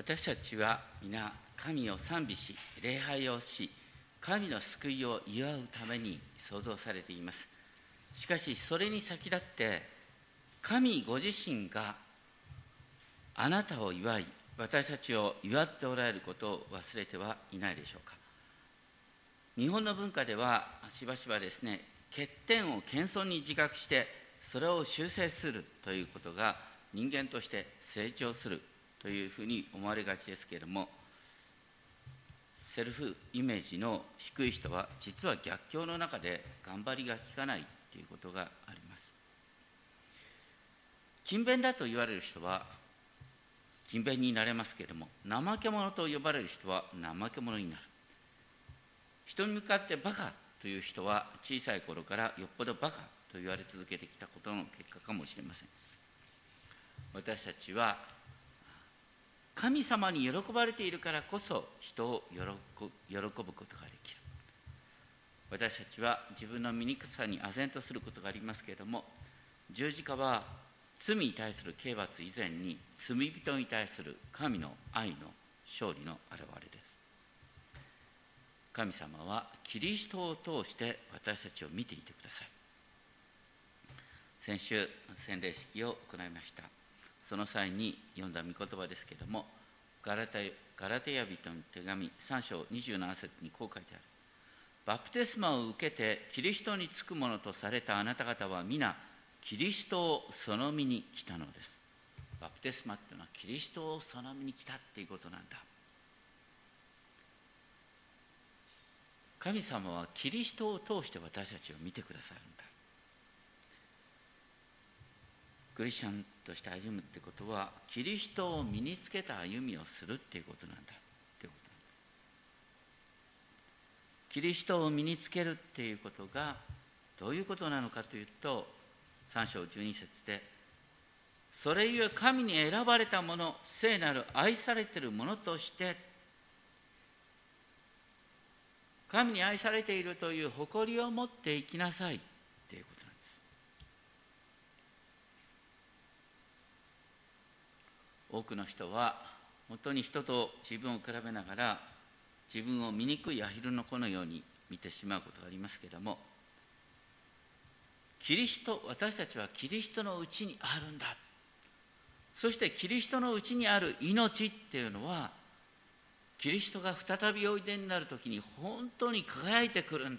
私たちは皆神を賛美し、礼拝をし、神の救いを祝うために創造されています。しかしそれに先立って神ご自身があなたを祝い、私たちを祝っておられることを忘れてはいないでしょうか。日本の文化ではしばしばですね、欠点を謙遜に自覚してそれを修正するということが人間として成長するというふうに思われがちですけれども、セルフイメージの低い人は実は逆境の中で頑張りが利かないということがあります。勤勉だと言われる人は勤勉になれますけれども、怠け者と呼ばれる人は怠け者になる。人に向かってバカという人は小さい頃からよっぽどバカと言われ続けてきたことの結果かもしれません。私たちは神様に喜ばれているからこそ人を喜ぶことができる。私たちは自分の醜さに唖然とすることがありますけれども、十字架は罪に対する刑罰以前に罪人に対する神の愛の勝利の表れです。神様はキリストを通して私たちを見ていてください。先週洗礼式を行いました。その際に読んだ御言葉ですけれども、ガラテヤ人の手紙3章27節にこう書いてある。バプテスマを受けてキリストにつくものとされたあなた方は皆キリストをその身に来たのです。バプテスマっていうのはキリストをその身に来たっていうことなんだ。神様はキリストを通して私たちを見てくださるんだ。クリスチャンとして歩むってことは、キリストを身につけた歩みをするっていうことなんだってことなんだ。キリストを身につけるっていうことがどういうことなのかというと、3章12節で、それゆえ神に選ばれた者、聖なる愛されている者として神に愛されているという誇りを持って生きなさいっていうことなんです。多くの人は本当に人と自分を比べながら自分を醜いアヒルの子のように見てしまうことがありますけれども、私たちはキリストのうちにあるんだ。そしてキリストのうちにある命っていうのは、キリストが再びおいでになるときに本当に輝いてくるんだ。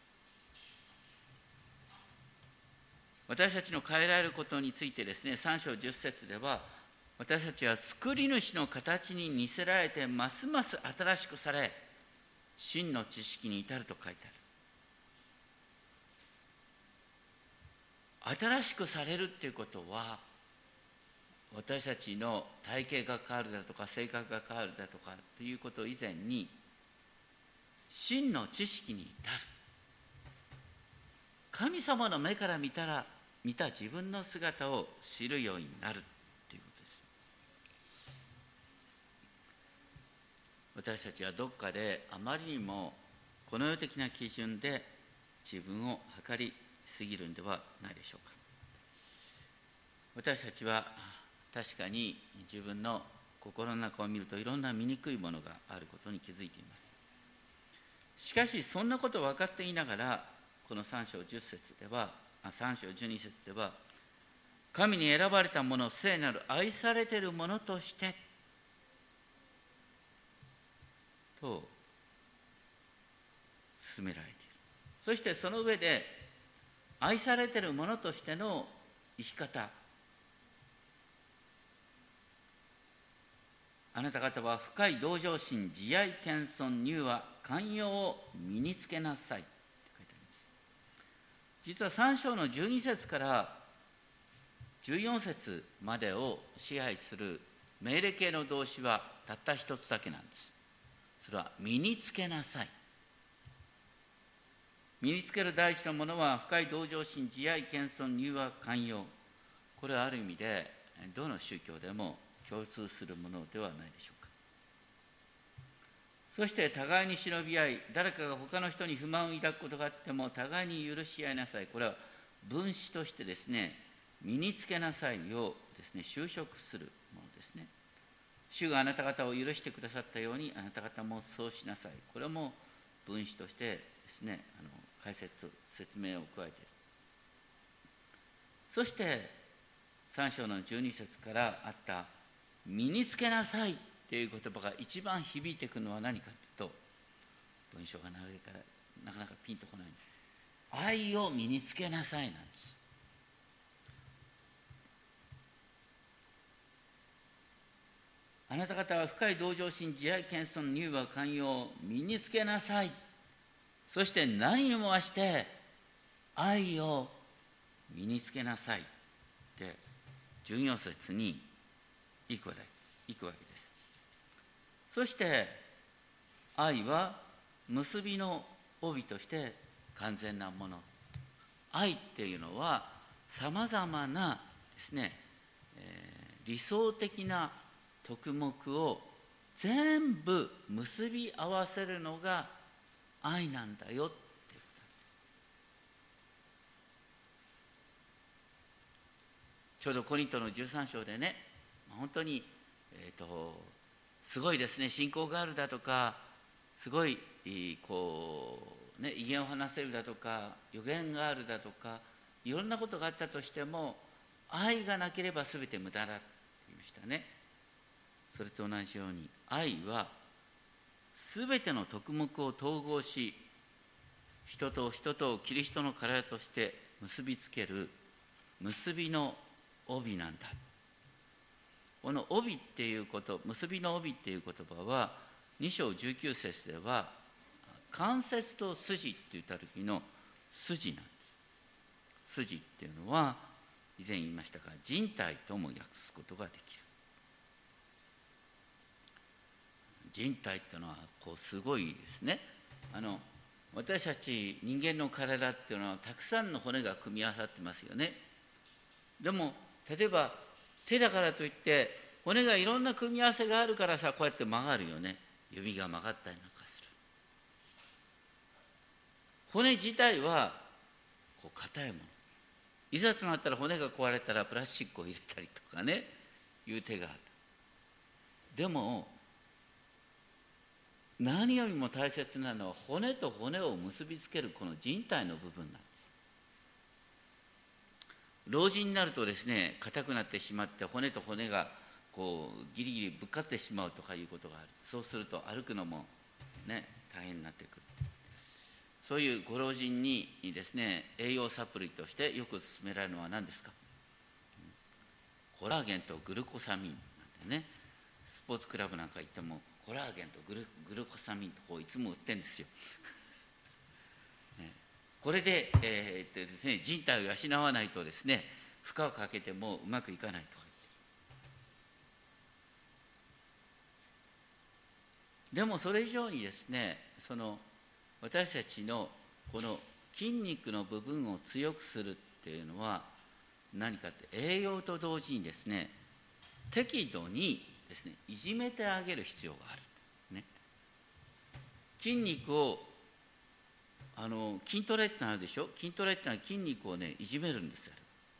私たちの変えられることについてですね、3章10節では、私たちは作り主の形に似せられてますます新しくされ、真の知識に至ると書いてある。新しくされるっていうことは、私たちの体型が変わるだとか性格が変わるだとかということ以前に、真の知識に至る。神様の目から見た自分の姿を知るようになるということです。私たちはどっかであまりにもこの世的な基準で自分を測りすぎるんではないでしょうか。私たちは確かに自分の心の中を見るといろんな醜いものがあることに気づいています。しかしそんなことを分かっていながら、この3章12節では、神に選ばれた者、聖なる愛されている者としてと進められている。そしてその上で、愛されている者としての生き方、あなた方は深い同情心、慈愛、謙遜、柔和、寛容を身につけなさいって書いてあります。実は3章の12節から14節までを支配する命令形の動詞はたった一つだけなんです。それは身につけなさい。身につける第一のものは深い同情心、慈愛、謙遜、柔和、寛容。これはある意味でどの宗教でも共通するものではないでしょうか。そして互いに忍び合い、誰かが他の人に不満を抱くことがあっても互いに許し合いなさい。これは分子としてですね、身につけなさいをですね、修飾するものですね。 主があなた方を許してくださったようにあなた方もそうしなさい。これも分子としてですね、説明を加えている。そして3章の12節からあった身につけなさいという言葉が一番響いてくるのは何かというと、文章が長いからなかなかピンとこない。愛を身につけなさいなんです。あなた方は深い同情心、慈愛、謙遜、柔和、寛容を身につけなさい。そして何にも増して愛を身につけなさいって14節に行くわけです。そして愛は結びの帯として完全なもの。愛っていうのはさまざまなですね、理想的な徳目を全部結び合わせるのが愛なんだよっていうこと。ちょうどコリントの13章でね、本当に、すごいですね、信仰があるだとか、すごいこう、ね、威厳を話せるだとか、予言があるだとか、いろんなことがあったとしても、愛がなければ全て無駄だって言いましたね。それと同じように、愛は全ての徳目を統合し、人と人とをキリストの体として結びつける結びの帯なんだ。この帯っていうこと、結びの帯っていう言葉は2章19節では関節と筋って言った時の筋なんです。筋っていうのは以前言いましたが人体とも訳すことができる。人体っていうのはこうすごいですね。私たち人間の体っていうのはたくさんの骨が組み合わさってますよね。でも例えば手だからといって骨がいろんな組み合わせがあるからさ、こうやって曲がるよね。指が曲がったりなんかする。骨自体はこう硬いもの。いざとなったら骨が壊れたらプラスチックを入れたりとかね、いう手がある。でも何よりも大切なのは骨と骨を結びつけるこの人体の部分なんです。老人になるとですね、硬くなってしまって骨と骨がこうギリギリぶっかってしまうとかいうことがある。そうすると歩くのもね大変になってくる。そういうご老人にですね、栄養サプリとしてよく勧められるのは何ですか？コラーゲンとグルコサミンなんてね、スポーツクラブなんか行ってもコラーゲンとグルコサミンとこういつも売ってるんですよ。ね、これで、ですね、人体を養わないとですね、負荷をかけてもうまくいかないとか言って。でもそれ以上にですね、私たちのこの筋肉の部分を強くするっていうのは何かって栄養と同時にですね、適度にですね、いじめてあげる必要がある、ね、筋肉を筋トレってあるでしょ。筋トレってのは筋肉をねいじめるんですよ。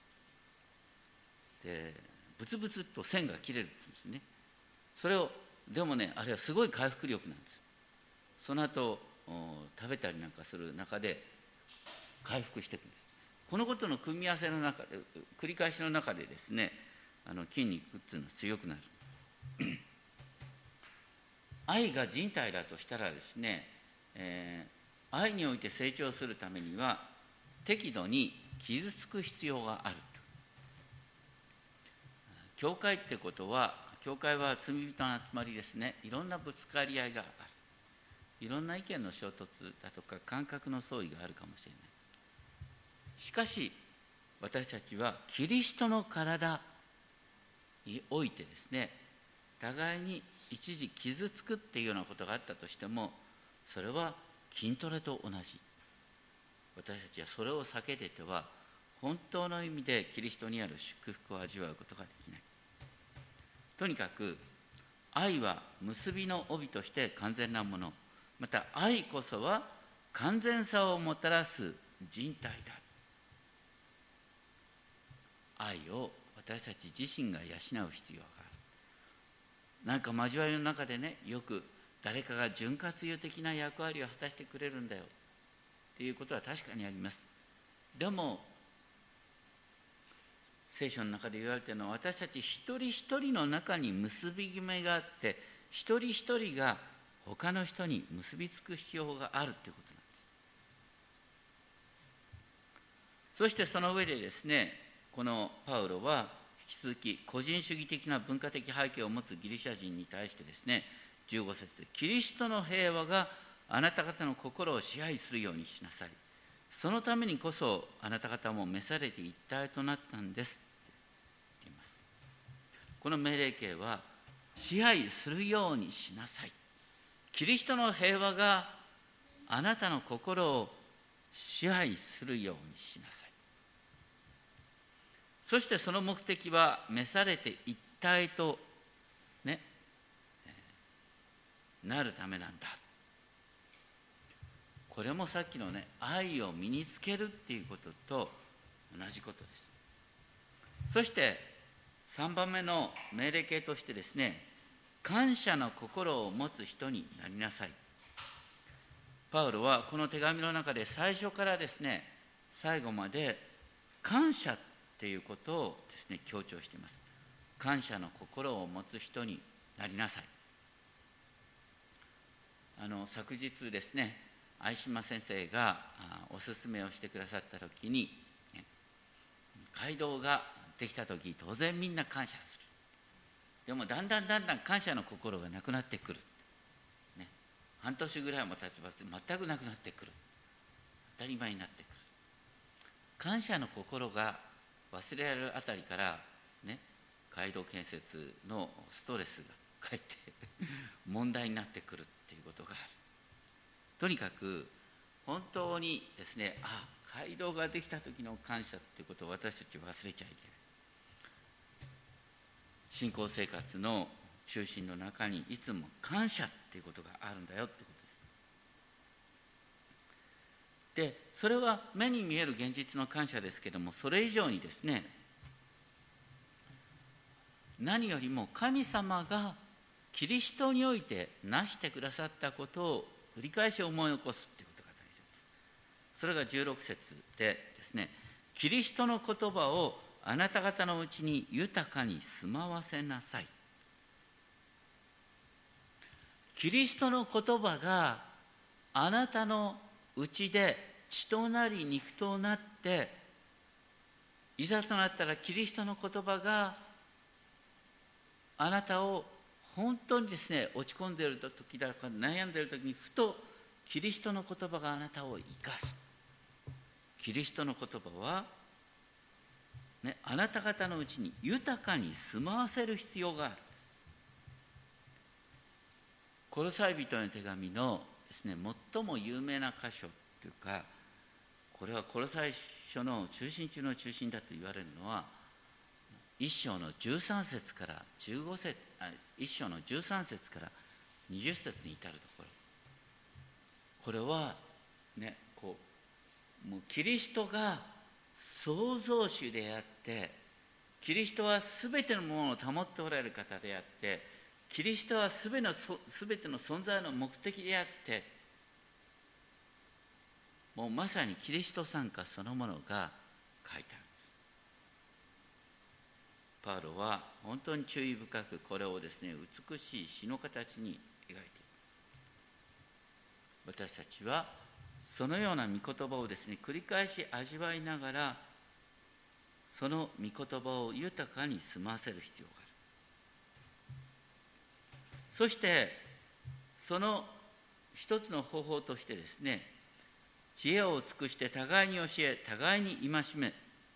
でブツブツっと線が切れるんですね。それをでもね、あれはすごい回復力なんです。その後食べたりなんかする中で回復していくんです。このことの組み合わせの中で繰り返しの中でですね、筋肉っていうのは強くなる。愛が人体だとしたらですね、愛において成長するためには適度に傷つく必要があると。教会ってことは、教会は罪人の集まりですね。いろんなぶつかり合いがある。いろんな意見の衝突だとか感覚の相違があるかもしれない。しかし私たちはキリストの体においてですね、互いに一時傷つくっていうようなことがあったとしても、それは筋トレと同じ。私たちはそれを避けてては本当の意味でキリストにある祝福を味わうことができない。とにかく愛は結びの帯として完全なもの、また愛こそは完全さをもたらす人体だ。愛を私たち自身が養う必要がある。 なんか交わりの中でね、よく誰かが潤滑油的な役割を果たしてくれるんだよっていうことは確かにあります。でも聖書の中で言われているのは、私たち一人一人の中に結び決めがあって、一人一人が他の人に結びつく必要があるということなんです。そしてその上でですね、このパウロは引き続き個人主義的な文化的背景を持つギリシャ人に対してですね、15節、キリストの平和があなた方の心を支配するようにしなさい。そのためにこそあなた方も召されて一体となったんですって言います。この命令形は支配するようにしなさい。キリストの平和があなたの心を支配するようにしなさい。そしてその目的は召されて一体とね、なるためなんだ。これもさっきのね、愛を身につけるっていうことと同じことです。そして3番目の命令形としてですね、感謝の心を持つ人になりなさい。パウロはこの手紙の中で最初からですね、最後まで感謝っていうことをですね、強調しています。感謝の心を持つ人になりなさい。昨日ですね、相島先生がお勧めをしてくださった時に、街道ができた時、当然みんな感謝する。でもだんだん感謝の心がなくなってくる、ね、半年ぐらいも経ちますと全くなくなってくる。当たり前になってくる。感謝の心が忘れられるあたりから、ね、街道建設のストレスがかえって問題になってくるっていうことがある。とにかく本当にですね、街道ができた時の感謝っていうことを私たち忘れちゃいけない。信仰生活の中心の中にいつも感謝っていうことがあるんだよってことです。で、それは目に見える現実の感謝ですけども、それ以上にですね、何よりも神様がキリストにおいて成してくださったことを繰り返し思い起こすということが大切です。それが16節でですね、キリストの言葉をあなた方のうちに豊かに住まわせなさい。キリストの言葉があなたのうちで血となり肉となって、いざとなったらキリストの言葉があなたを本当にですね、落ち込んでいる時だとか悩んでいる時にふとキリストの言葉があなたを生かす。キリストの言葉は、ね、あなた方のうちに豊かに住まわせる必要がある。コロサイ人の手紙のですね、最も有名な箇所というか、これはコロサイ書の中心中の中心だと言われるのは、1章の13節から15節、1章の13節から20節に至るところ。これはね、もうキリストが創造主であって、キリストはすべてのものを保っておられる方であって、キリストはすべての存在の目的であって、もうまさにキリスト参加そのものが書いてある。パウロは本当に注意深くこれをですね、美しい詩の形に描いている。私たちはそのような御言葉をですね、繰り返し味わいながら、その御言葉を豊かに済ませる必要がある。そしてその一つの方法としてですね、知恵を尽くして互いに教え、互いに戒め、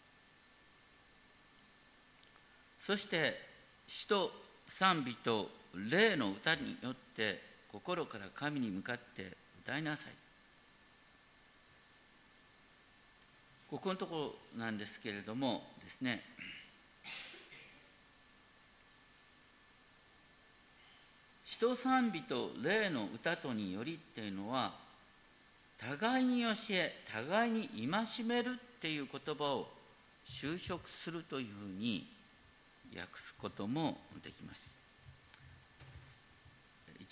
そして詩と賛美と霊の歌によって心から神に向かって歌いなさい。ここのところなんですけれどもですね、詩と賛美と霊の歌とによりっていうのは、互いに教え、互いに戒めるっていう言葉を修飾するというふうに訳すこともできます。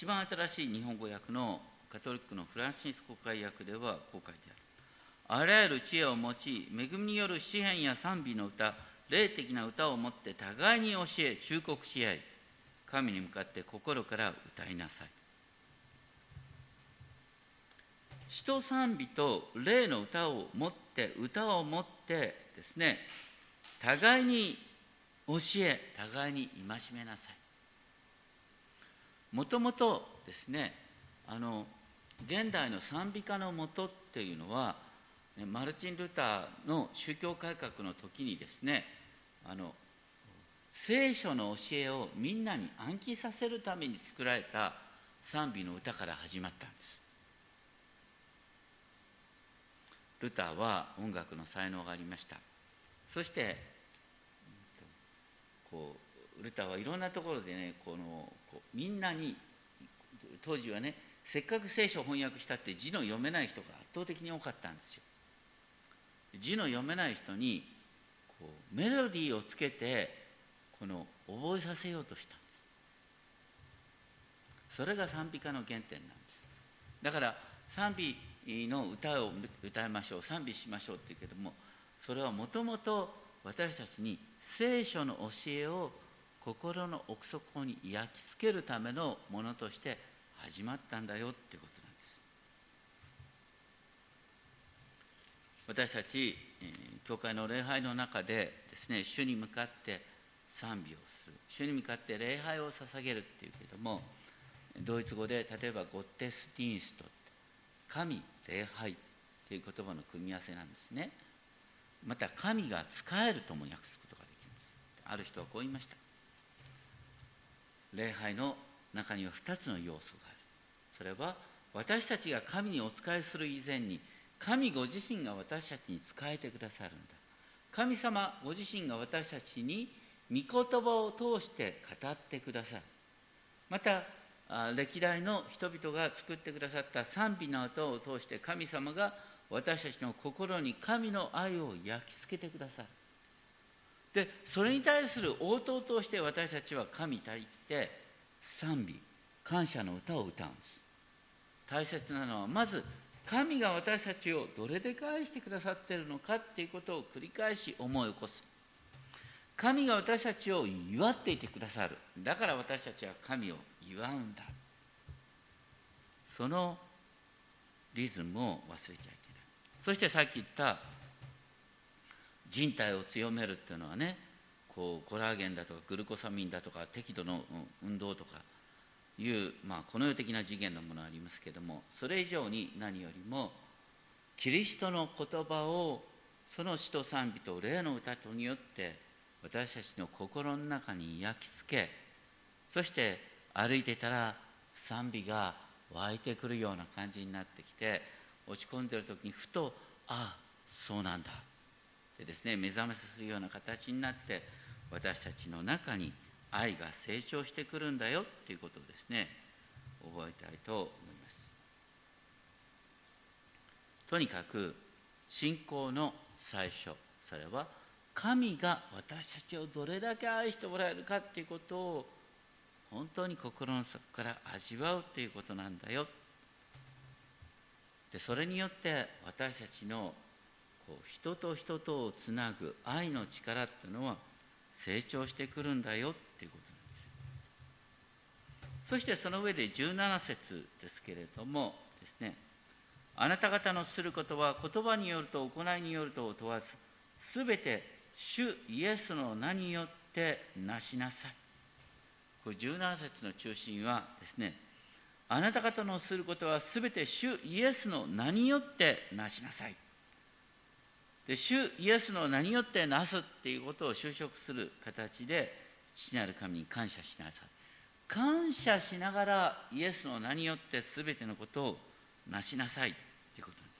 一番新しい日本語訳のカトリックのフランシスコ会訳ではこう書いてある。あらゆる知恵を用い、恵みによる詩篇や賛美の歌、霊的な歌をもって互いに教え、忠告し合い、神に向かって心から歌いなさい。詩と賛美と霊の歌をもってですね、互いに教え、互いに戒めなさい。もともとですね、現代の賛美歌のもとっていうのは、マルチン・ルターの宗教改革の時にですね、聖書の教えをみんなに暗記させるために作られた賛美の歌から始まったんです。ルターは音楽の才能がありました。そしてルターはいろんなところでね、みんなに、当時はね、せっかく聖書を翻訳したって字の読めない人が圧倒的に多かったんですよ。字の読めない人にメロディーをつけて覚えさせようとしたんです。それが賛美歌の原点なんです。だから賛美の歌を歌いましょう、賛美しましょうって言うけども、それはもともと私たちに聖書の教えを心の奥底に焼き付けるためのものとして始まったんだよっていうことなんです。私たち教会の礼拝の中でですね、主に向かって賛美をする、主に向かって礼拝を捧げるっていうけども、ドイツ語で例えばゴッテスディンスト、神礼拝という言葉の組み合わせなんですね。また神が仕えるとも訳すことができます。ある人はこう言いました。礼拝の中には2つの要素がある。それは私たちが神にお仕えする以前に、神ご自身が私たちに仕えてくださるんだ。神様ご自身が私たちに御言葉を通して語ってくださる。また歴代の人々が作ってくださった賛美の歌を通して神様が私たちの心に神の愛を焼き付けてくださる。で、それに対する応答として私たちは神に対して賛美、感謝の歌を歌うんです。大切なのはまず神が私たちをどれだけ愛してくださっているのかっていうことを繰り返し思い起こす。神が私たちを祝っていてくださる。だから私たちは神を祝うんだ。そのリズムを忘れちゃいけない。そしてさっき言った人体を強めるっていうのはね、コラーゲンだとかグルコサミンだとか適度の運動とかいう、この世的な次元のものがありますけれども、それ以上に何よりもキリストの言葉をその詩と賛美と霊の歌によって私たちの心の中に焼き付け、そして歩いてたら賛美が湧いてくるような感じになってきて、落ち込んでいる時にふとそうなんだでですね、目覚めさせるような形になって私たちの中に愛が成長してくるんだよということをですね、覚えたいと思います。とにかく信仰の最初、それは神が私たちをどれだけ愛しておられるかということを本当に心の底から味わうということなんだよ。で、それによって私たちの人と人とをつなぐ愛の力っていうのは成長してくるんだよっていうことなんです。そしてその上で17節ですけれどもですね、あなた方のすることは言葉によると行いによるとを問わず、すべて主イエスの名によってなしなさい。これ17節の中心はですね、あなた方のすることはすべて主イエスの名によってなしなさい。で、主イエスの名によってなすっていうことを修飾する形で、父なる神に感謝しなさい。感謝しながらイエスの名によってすべてのことをなしなさいということなんです。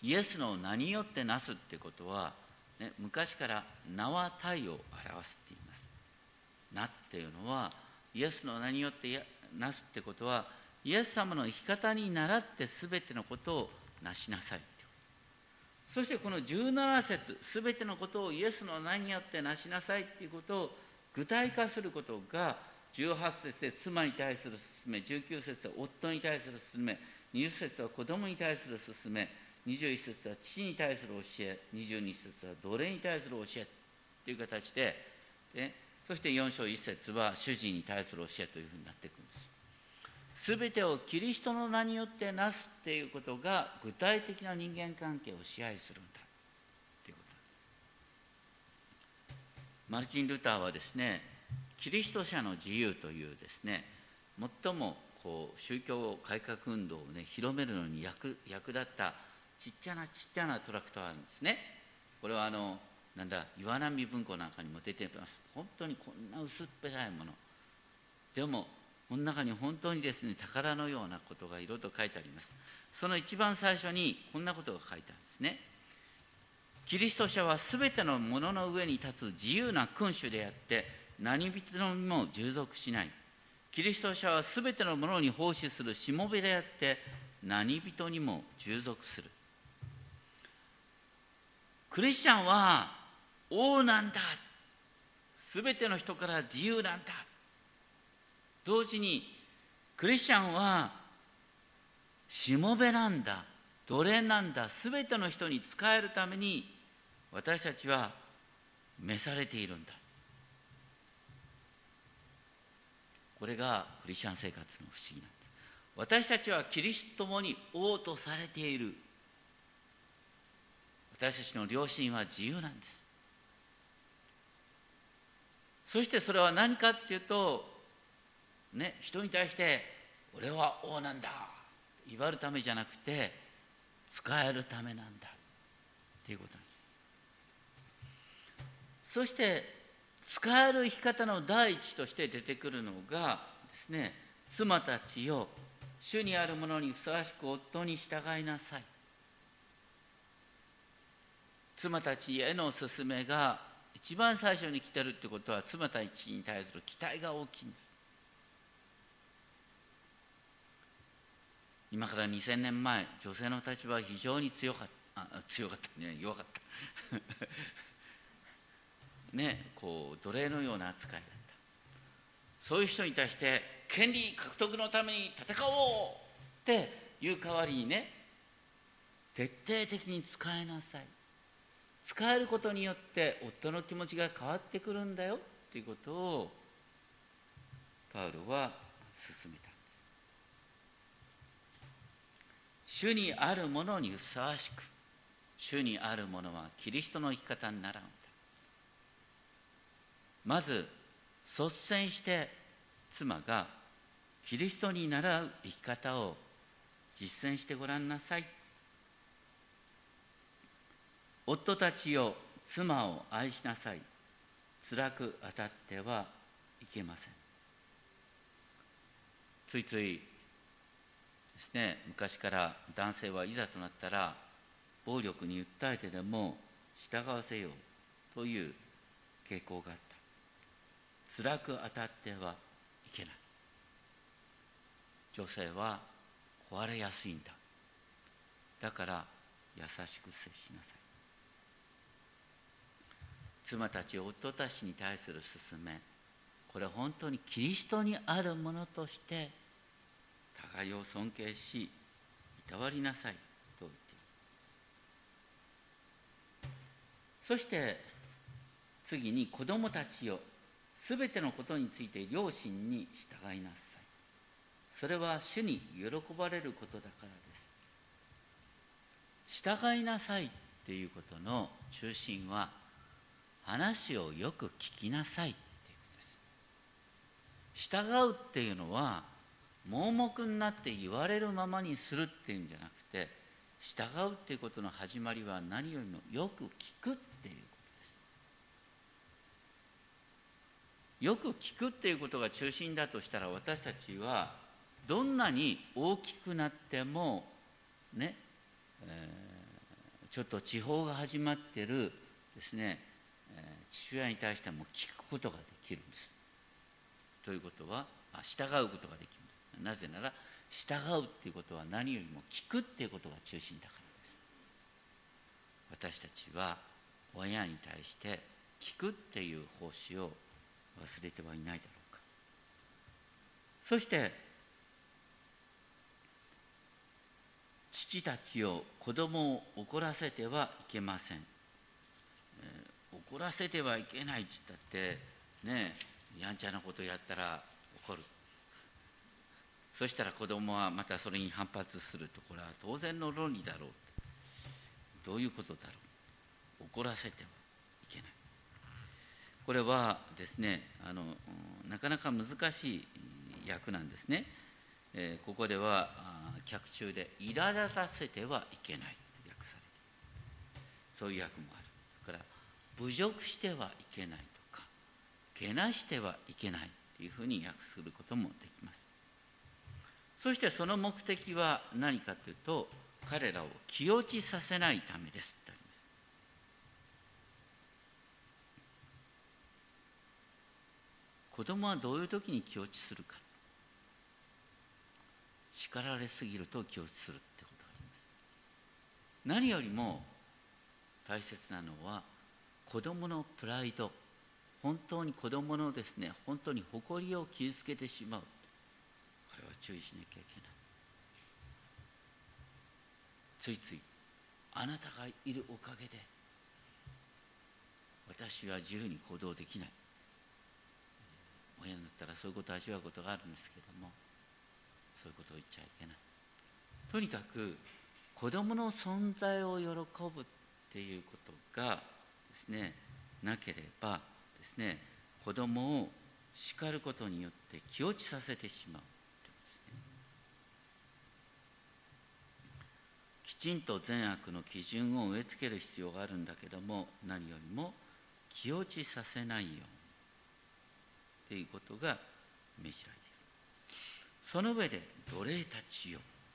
イエスの名によってなすってことは、ね、昔から名は体を表すって言います。名っていうのはイエスの名によってなすってことは、イエス様の生き方に倣ってすべてのことをなしなさい。そしてこの17節、すべてのことをイエスの名によってなしなさいということを具体化することが、 18節で妻に対する勧め、19節は夫に対する勧め、20節は子供に対する勧め、21節は父に対する教え、22節は奴隷に対する教えという形で、そして4章1節は主人に対する教えというふうになっていくんです。すべてをキリストの名によってなすっていうことが具体的な人間関係を支配するんだということ。マルティン・ルターはですね、キリスト者の自由というですね、最も宗教改革運動を広めるのに役立ったちっちゃなトラクトがあるんですね。これは岩波文庫なんかにも出てます。本当にこんな薄っぺらいものでもこの中に本当にですね、宝のようなことがいろいろと書いてあります。その一番最初にこんなことが書いてあるんですね。キリスト者はすべてのものの上に立つ自由な君主であって何人にも従属しない。キリスト者はすべてのものに奉仕するしもべであって何人にも従属する。クリスチャンは王なんだ、すべての人から自由なんだ。同時にクリスチャンはしもべなんだ、奴隷なんだ、すべての人に仕えるために私たちは召されているんだ。これがクリスチャン生活の不思議なんです。私たちはキリストと共に王とされている。私たちの良心は自由なんです。そしてそれは何かっていうと、人に対して俺は王なんだ言われるためじゃなくて使えるためなんだっていうことなんです。そして使える生き方の第一として出てくるのがですね、妻たちよ、主にあるものにふさわしく夫に従いなさい。妻たちへの勧めが一番最初に来てるってことは、妻たちに対する期待が大きいんです。今から2000年前、女性の立場は非常に弱かった奴隷のような扱いだった。そういう人に対して権利獲得のために戦おうっていう代わりに徹底的に使いなさい。使えることによって夫の気持ちが変わってくるんだよということをパウロは勧めたんです。主にあるものにふさわしく、主にあるものはキリストの生き方にならんだ。まず率先して妻がキリストに倣う生き方を実践してごらんなさい。夫たちよ、妻を愛しなさい。辛く当たってはいけません。ついついですね、昔から男性はいざとなったら暴力に訴えてでも従わせようという傾向があった。辛く当たってはいけない。女性は壊れやすいんだ。だから優しく接しなさい。妻たち、夫たちに対する勧め、これは本当にキリストにあるものとして互いを尊敬し、いたわりなさいと言っている。そして次に、子供たちよ、すべてのことについて両親に従いなさい。それは主に喜ばれることだからです。従いなさいっていうことの中心は、話をよく聞きなさいっていうことです。従うっていうのは盲目になって言われるままにするっていうんじゃなくて、従うっていうことの始まりは何よりもよく聞くっていうことです。よく聞くっていうことが中心だとしたら、私たちはどんなに大きくなってもちょっと地方が始まってるですね、父親に対しても聞くことができるんです。ということは従うことができるんです。なぜなら従うっていうことは何よりも聞くっていうことが中心だからです。私たちは親に対して聞くっていう奉仕を忘れてはいないだろうか。 そして父たちを子供を怒らせてはいけません。怒らせてはいけないって言ったってね、やんちゃなことやったら怒る。そしたら子供はまたそれに反発すると、これは当然の論理だろう。どういうことだろう。怒らせてはいけない。これはですね、なかなか難しい訳なんですね。ここでは脚注で苛立たせてはいけないと訳されている。そういう訳もある。だから侮辱してはいけないとか、けなしてはいけないというふうに訳することもできます。そしてその目的は何かというと、彼らを気落ちさせないためですとあります。子供はどういう時に気落ちするか。叱られすぎると気落ちするってことがあります。何よりも大切なのは子供のプライド、本当に子供のですね、本当に誇りを傷つけてしまう。これは注意しなきゃいけない。ついついあなたがいるおかげで私は自由に行動できない。親になったらそういうことを味わうことがあるんですけども、そういうことを言っちゃいけない。とにかく子供の存在を喜ぶっていうことがですね、なければですね、子供を叱ることによって気落ちさせてしまうということですね。きちんと善悪の基準を植え付ける必要があるんだけども、何よりも気落ちさせないようにということが命じられている。その上で奴隷たちよ。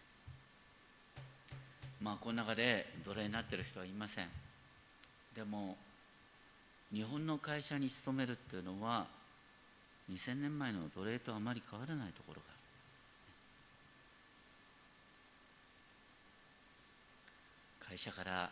この中で奴隷になっている人はいません。でも日本の会社に勤めるっていうのは2000年前の奴隷とあまり変わらないところがある。会社から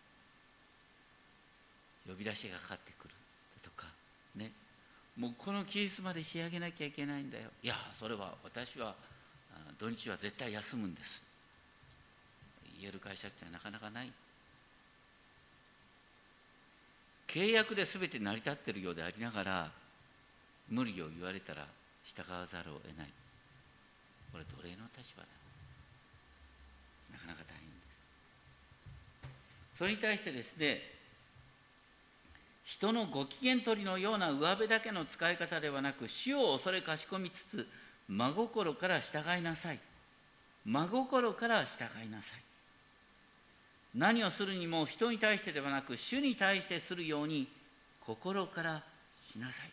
呼び出しがかかってくるとかね、もうこの期日まで仕上げなきゃいけないんだよ。いや、それは私は土日は絶対休むんです言える会社ってなかなかない。契約で全て成り立っているようでありながら無理を言われたら従わざるを得ない。これ奴隷の立場だ。なかなか大変です。それに対してですね、人のご機嫌取りのような上辺だけの使い方ではなく、主を恐れかしこみつつ真心から従いなさい。真心から従いなさい。何をするにも人に対してではなく主に対してするように心からしなさい。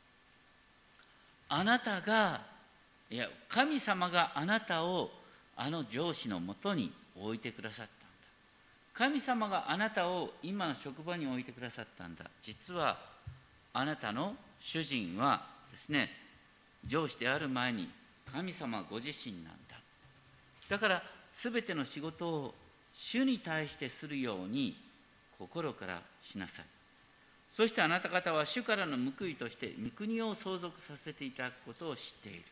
あなたが、神様があなたをあの上司のもとに置いてくださったんだ。神様があなたを今の職場に置いてくださったんだ。実はあなたの主人はですね、上司である前に神様ご自身なんだ。だから全ての仕事を主に対してするように心からしなさい。そしてあなた方は主からの報いとして御国を相続させていただくことを知っている。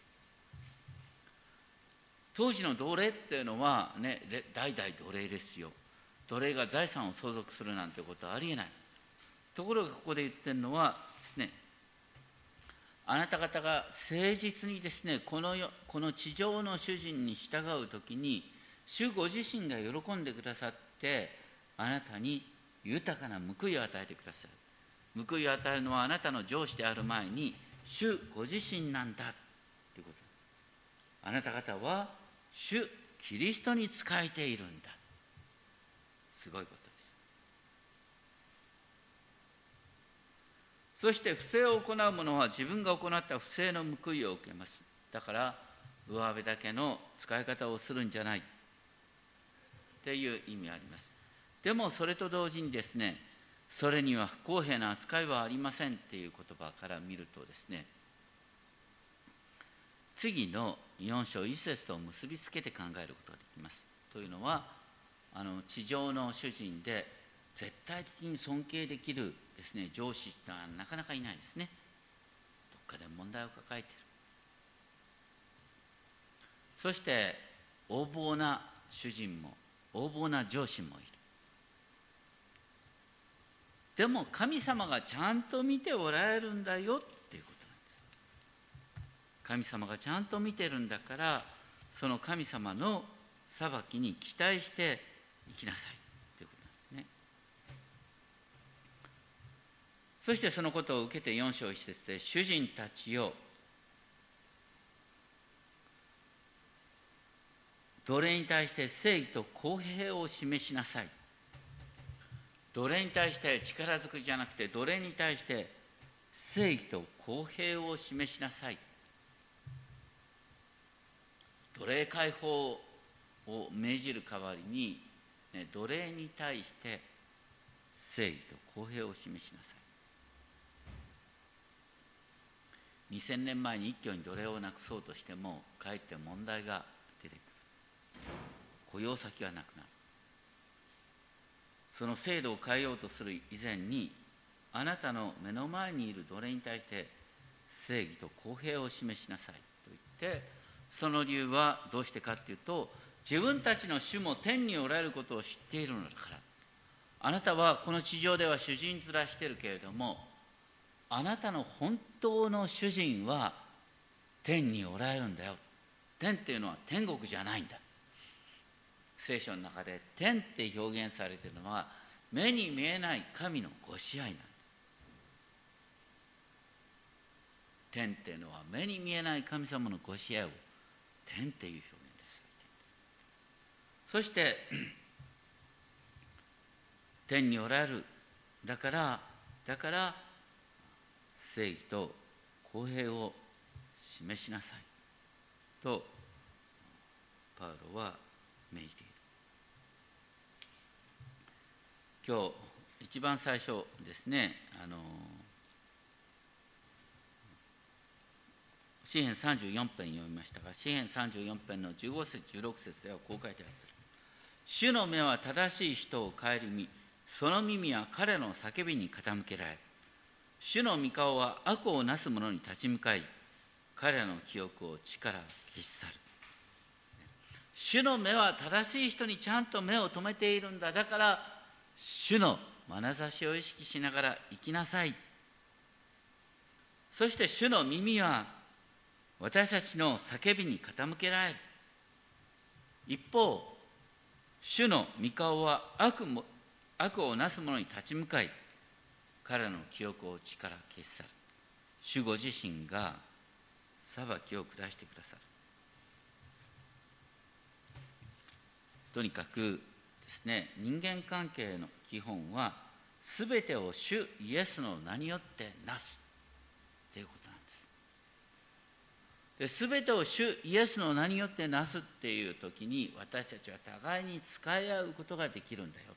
当時の奴隷っていうのはね、代々奴隷ですよ。奴隷が財産を相続するなんてことはありえない。ところがここで言ってるのはですね、あなた方が誠実にですね、この地上の主人に従うときに主ご自身が喜んでくださってあなたに豊かな報いを与えてくださる。報いを与えるのはあなたの上司である前に主ご自身なんだということ。あなた方は主キリストに仕えているんだ。すごいことです。そして不正を行う者は自分が行った不正の報いを受けます。だから上辺だけの使い方をするんじゃないっていう意味があります。でもそれと同時にですね、それには不公平な扱いはありませんっていう言葉から見るとですね、次の4章1節と結びつけて考えることができます。というのは地上の主人で絶対的に尊敬できるですね、上司ってのはなかなかいないですね。どっかで問題を抱えている。 そして横暴な主人も横暴な上司もいる。でも神様がちゃんと見ておられるんだよっていうことなんです。神様がちゃんと見てるんだから、その神様の裁きに期待して生きなさいということなんですね。そしてそのことを受けて4章1節で、主人たちよ、奴隷に対して正義と公平を示しなさい。奴隷に対して力ずくじゃなくて、奴隷に対して正義と公平を示しなさい。奴隷解放を命じる代わりに、奴隷に対して正義と公平を示しなさい。2000年前に一挙に奴隷をなくそうとしても、かえって問題が出てくる。雇用先がなくなる。その制度を変えようとする以前に、あなたの目の前にいる奴隷に対して正義と公平を示しなさいと言って、その理由はどうしてかというと、自分たちの主も天におられることを知っているのだから。あなたはこの地上では主人面してるけれども、あなたの本当の主人は天におられるんだよ。天っていうのは天国じゃないんだ。聖書の中で天って表現されているのは、目に見えない神のご支配なんだ。天っていうのは目に見えない神様のご支配を天っていう表現です。そして天におられる、だから正義と公平を示しなさいとパウロは命じている。今日一番最初ですね、詩編34編読みましたが、詩編34編の15節16節ではこう書いてある。主の目は正しい人を顧み、その耳は彼の叫びに傾けられる。主の御顔は悪をなす者に立ち向かい、彼らの記憶を地から消し去る。主の目は正しい人にちゃんと目を留めているんだ。だから主の眼差しを意識しながら生きなさい。そして主の耳は私たちの叫びに傾けられる。一方、主の御顔は悪をなす者に立ち向かい、彼らの記憶を地から消し去る。主ご自身が裁きを下してくださる。とにかくですね、人間関係の基本は、すべてを主イエスの名によってなすということなんです。すべてを主イエスの名によってなすっていう時に、私たちは互いに使い合うことができるんだよ。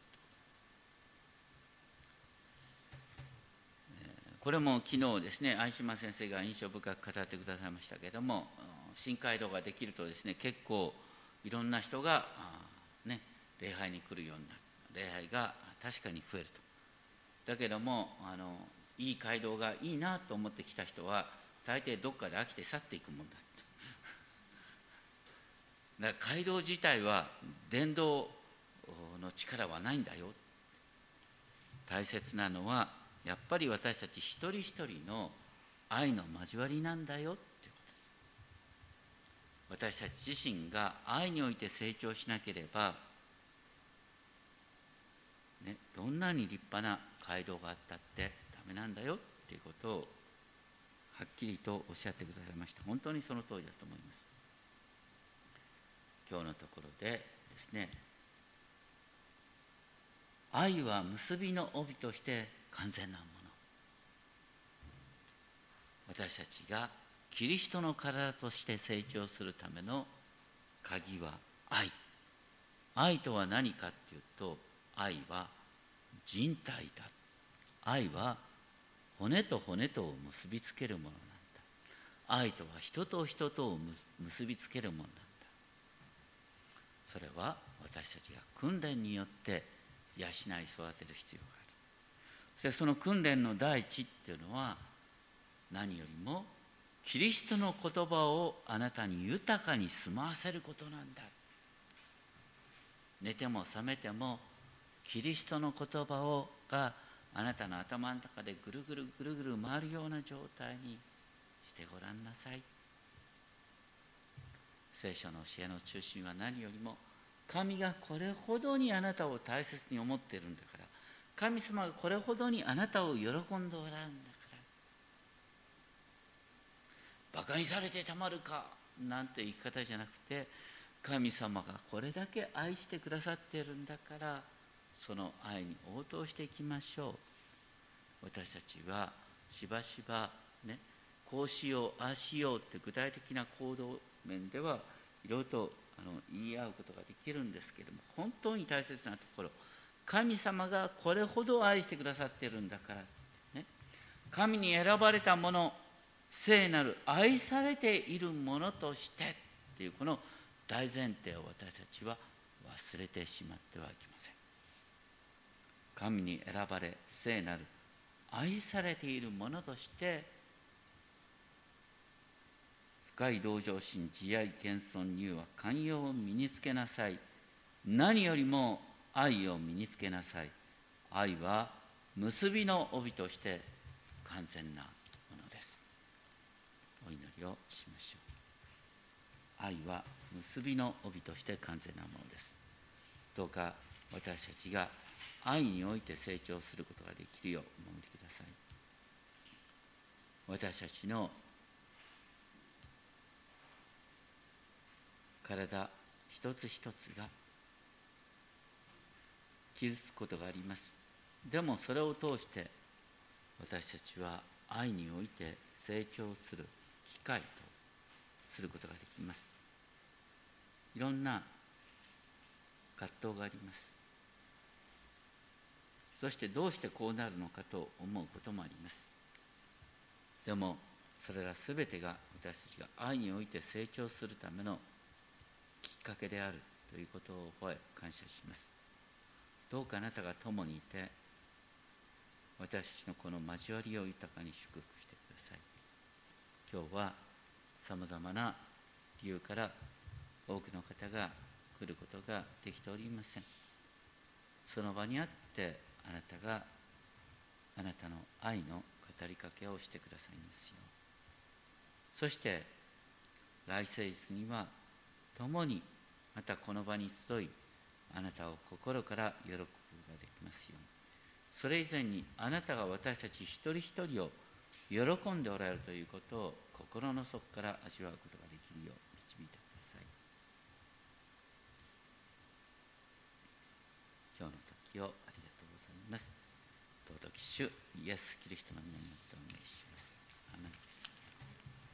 これも昨日ですね、相島先生が印象深く語ってくださいましたけれども、新街道ができるとですね、結構いろんな人が礼拝に来るようになる。礼拝が確かに増えると。だけどもいい街道がいいなと思ってきた人は、大抵どっかで飽きて去っていくもんだ。だから街道自体は伝道の力はないんだよ。大切なのはやっぱり私たち一人一人の愛の交わりなんだよってことです。私たち自身が愛において成長しなければ、どんなに立派な街道があったってダメなんだよっていうことをはっきりとおっしゃってくださいました。本当にその通りだと思います。今日のところでですね、愛は結びの帯として完全なもの。私たちがキリストの体として成長するための鍵は愛。愛とは何かっていうと、愛は人体だ。愛は骨と骨とを結びつけるものなんだ。愛とは人と人とを結びつけるものなんだ。それは私たちが訓練によって養い育てる必要がある。そしてその訓練の第一っていうのは、何よりもキリストの言葉をあなたに豊かに住まわせることなんだ。寝ても覚めてもキリストの言葉があなたの頭の中でぐるぐるぐるぐる回るような状態にしてごらんなさい。聖書の教えの中心は何よりも、神がこれほどにあなたを大切に思っているんだから、神様がこれほどにあなたを喜んでおられるんだから、バカにされてたまるかなんて言い方じゃなくて、神様がこれだけ愛してくださっているんだから、その愛に応答していきましょう。私たちはしばしばね、こうしようああしようって具体的な行動面ではいろいろと言い合うことができるんですけれども、本当に大切なところ、神様がこれほど愛してくださっているんだから、ね、神に選ばれたもの、聖なる愛されているものとしてっていうこの大前提を私たちは忘れてしまってはいけません。神に選ばれ聖なる愛されているものとして深い同情心、慈愛、謙遜、柔和、寛容を身につけなさい。何よりも愛を身につけなさい。愛は結びの帯として完全なものです。お祈りをしましょう。愛は結びの帯として完全なものです。どうか私たちが愛において成長することができるようお守りください。私たちの体一つ一つが傷つくことがあります。でもそれを通して私たちは愛において成長する機会とすることができます。いろんな葛藤があります。そしてどうしてこうなるのかと思うこともあります。でもそれらすべてが私たちが愛において成長するためのきっかけであるということを覚え感謝します。どうかあなたが共にいて私たちのこの交わりを豊かに祝福してください。今日はさまざまな理由から多くの方が来ることができておりません。その場にあってあなたがあなたの愛の語りかけをしてくださいますよう。そして来世日には共にまたこの場に集い、あなたを心から喜ぶことができますように。それ以前にあなたが私たち一人一人を喜んでおられるということを心の底から味わうことができるよう導いてください。今日の時をありがとうございます。尊き主イエス・キリストの皆によって